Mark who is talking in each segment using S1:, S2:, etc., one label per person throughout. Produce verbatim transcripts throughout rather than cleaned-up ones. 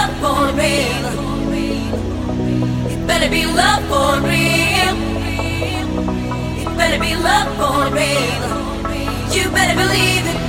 S1: love for real. It better be love for real. It better be love for real. You better believe it.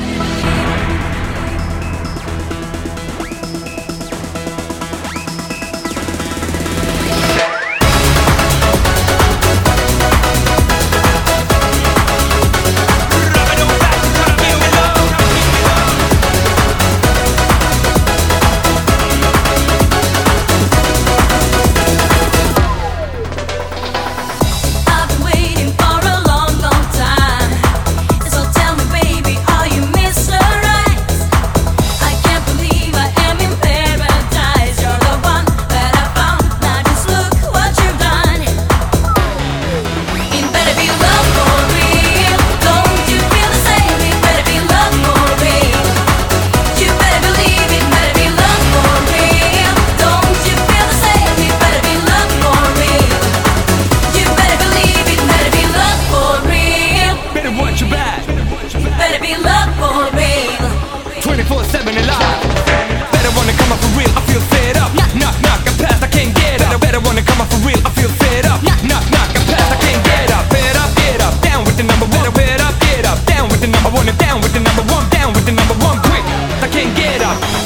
S2: twenty-four seven alive. Better wanna come up for real, I feel fed up. Knock, knock, knock, I'm past, I can't get up. Better wanna come up for real, I feel fed up. Knock, knock, knock, I'm past, I can't get up. Fed up, get up, down with the number one. Fed up, get up, down with the number one. And down with the number one, down with the number one. Quick, I can't get up.